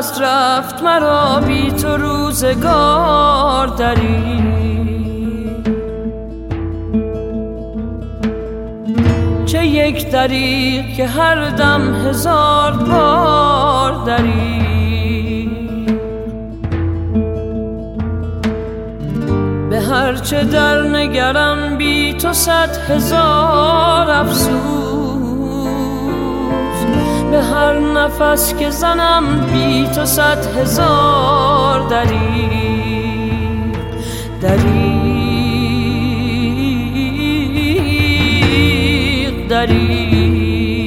هست رفت مرا بی تو روزگار دریغ. چه یک دریغ که هر دم هزار بار دریغ. به هر چه در نگرم بی تو 100,000 افسوس. به هر نفس که زنم بی تو 100,000 دریغ. دریغ دریغ.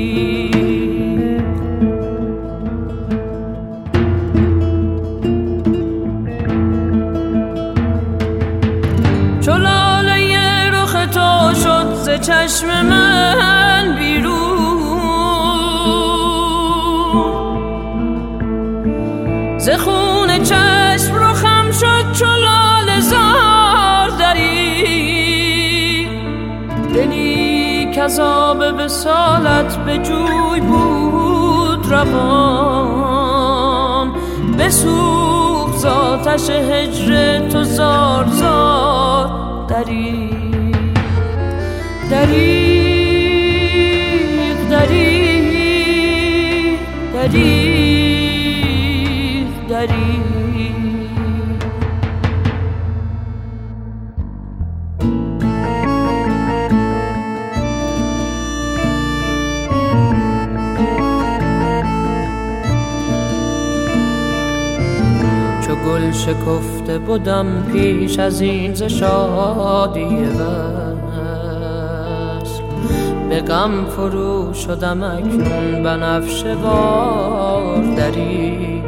چو لاله رخ تو شد ز چشم من بیرون، ز خون چشم رخم شد چو لاله زار دریغ. دلی کز آب وصالت به جوی بود روان، بسوخت ز آتش هجر تو زار زار دریغ. دریغ دریغ دریغ دریغ. چو گل شکفته بودم پیش از این ز شادی وصل، به غم فرو شدم اکنون بنفشه وار دریغ.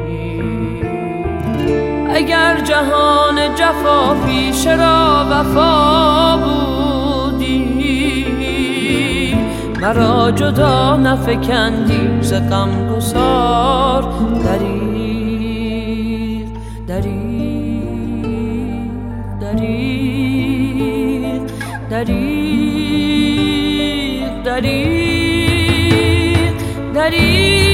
اگر جهان جفا پیش را وفا بودی، مرا جدا نفکندی ز غمگسار دریغ. دریغ دریغ دریغ دریغ دریغ.